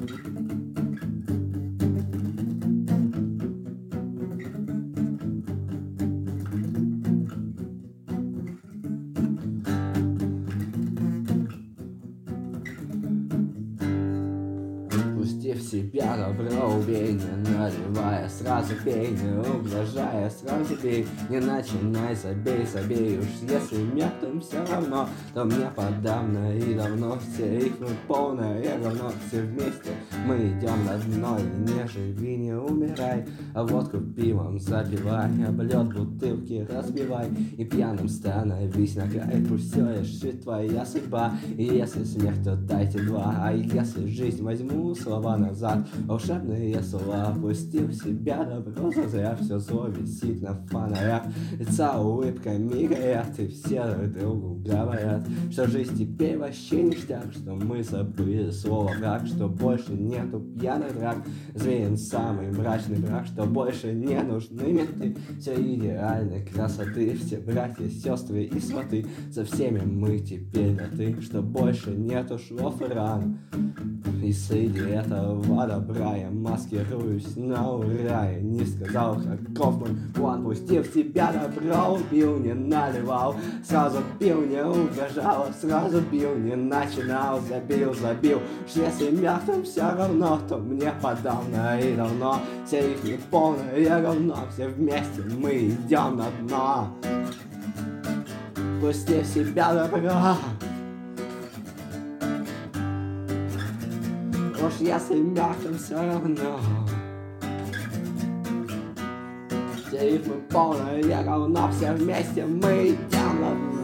Пусти в себя добро, убей, не наливая, сразу пей, не угрожая, сразу бей. Не начинай, забей уж, если мертвым все равно, то мне подавно и давно. Все рифмы полное говно, все вместе мы идем на дно. И не живи, не умирай, а водку пивом запивай, облет бутылки разбивай и пьяным становись на край. Пусть все решит твоя судьба, и если смерть, то дайте два, а если жизнь, возьму слова назад. Волшебные слова пустил в себя добро, зазря все зло висит на фонарях. Лица улыбками горят, и все друг другу говорят, что жизнь теперь вообще ништяк, что мы забыли слово враг, что больше нету пьяных драк, зверин самый мрачный брак, что больше не нужны менты. Все идеальной красоты, все братья, сестры и сваты, со всеми мы теперь на ты, что больше нету шлов и ран. И среди этого добра я маскируюсь на ура. Я не сказал, каков мой план, пустил в себя добро. Пил, не наливал, сразу пил, не угрожал, сразу бил, не начинал, забил. Уж если мертвым все равно, то мне подавно и давно. Все их не полное говно, все вместе мы идем на дно. Пусти в себя добро. Уж если мертвым все равно. Все рифмы полное говно, все вместе мы идем на дно.